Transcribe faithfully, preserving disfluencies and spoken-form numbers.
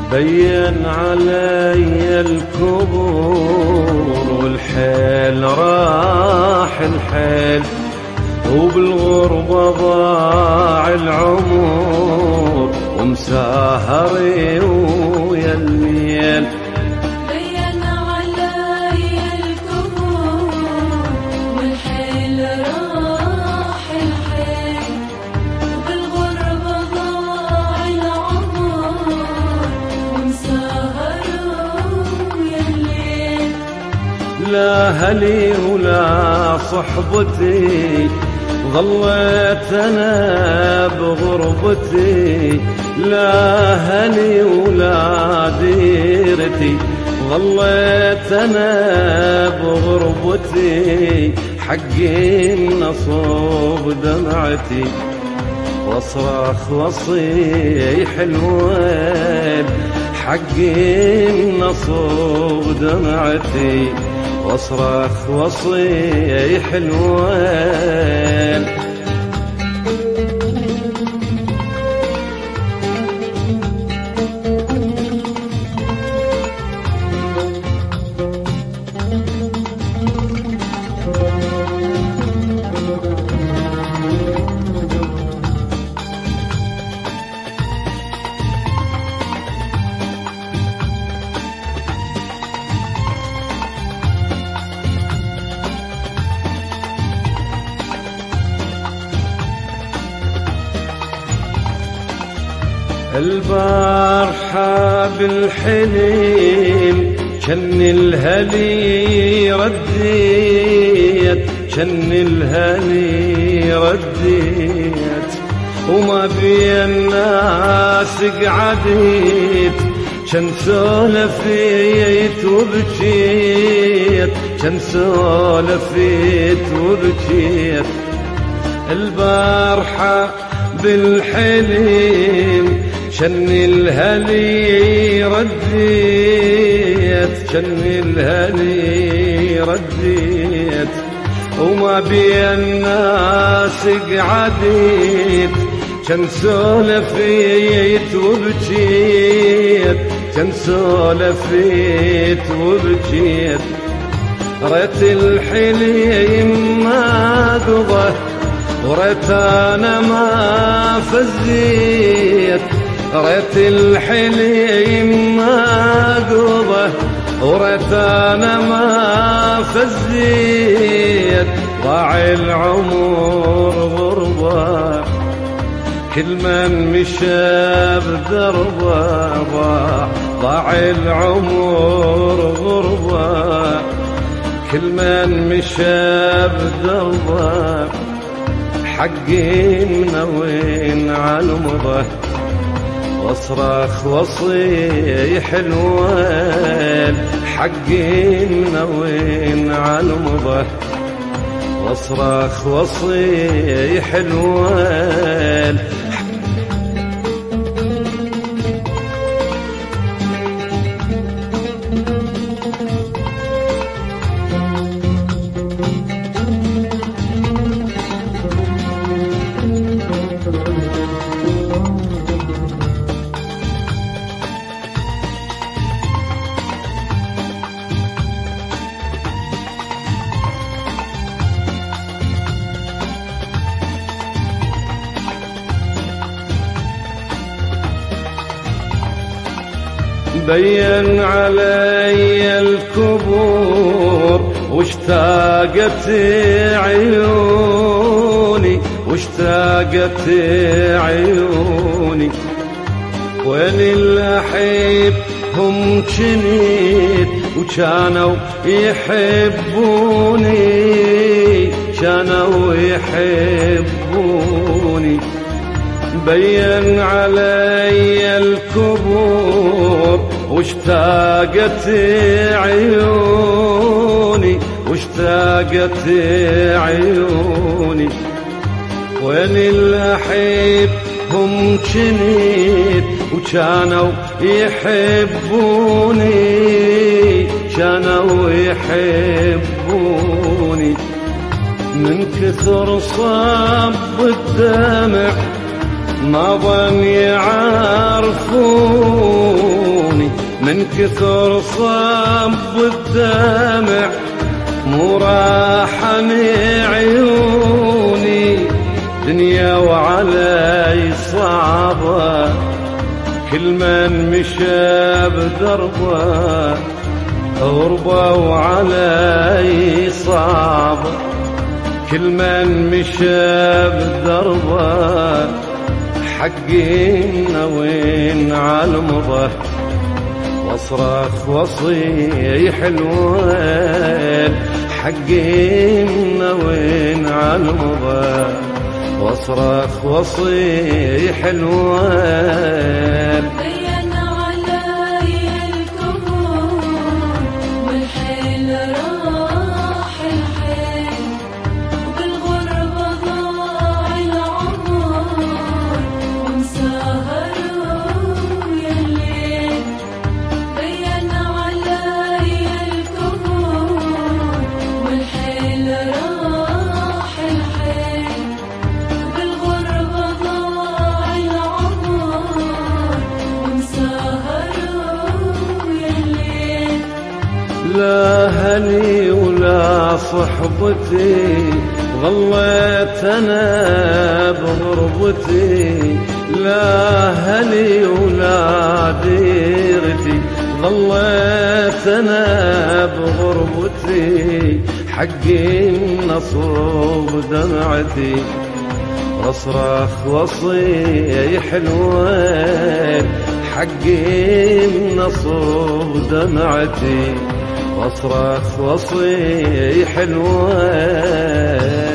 بين علي الكبر والحيل راح الحيل، وبالغربة ضاع العمر ومساهري ويا الليل. بين علي الكبر والحيل راح الحيل، وبالغربة ضاع العمر ومساهر ويا الليل. لا هلي ولا صحبتي ظليت أنا بغربتي، لا هلي ولا ديرتي ظليت أنا بغربتي. حقي النصوب دمعتي واصرخ واصيح الويل، حقي النصوب دمعتي واصرخ واصيح الويل. البارحة بالحليم شن الهلي رديت، شن الهلي رديت، وما بي الناس قعدت، شن سولفيت وبكيت، شن سولفيت وبكيت. البارحة بالحليم شن الهلي رديت، شن الهلي رديت، وما بي الناس قعدت، شن سولفيت وبكيت، شن سولفيت وبكيت. ريت الحليم ما قضى وريت انا ما فزيت، ريت الحليم ما قضى وريت انا ما فزيت. ضاع العمر غربة كل من مشى بدربه، ضاع ضاع العمر غربة كل من مشى بدربه. حقي منوين عالمضه واصرخ واصيح الويل، حقي منوين عالمضه واصرخ واصيح الويل. بين علي الكبور واشتاقت عيوني، واشتاقت عيوني، وين الأحب هم جنيت وكانوا يحبوني، كانوا يحبوني. بين علي الكبور واشتاقت عيوني، واشتاقت عيوني، وين الأحب هم جنيت وكانوا يحبوني، كانوا يحبوني. من كثر صب الدمع ما ظن يعرفوني، من كثر صب الدمع مو راحني عيوني، دنيا وعلي صعبة كل من مشى بدربه، غربة وعلي صعبة كل من مشى بدربه، حقي وين عالمضه واصرخ واصيح الويل، حقي وين عالمضه واصرخ واصيح الويل. بين علي الكهون والحيل راح الحيل، وبالغربة ضاع العمر ومسهر ويا الليل. بين علي الكهون والحيل راح الحيل، وبالغربة ضاع العمر ومسهر ويا الليل. لا هلي ولا صحبتي ظليت انا بغربتي، لا هلي ولا ديرتي ظليت انا بغربتي، حقي نصوب دمعتي واصرخ واصيح الويل، حقي نصوب دمعتي واصرخ واصيح الويل.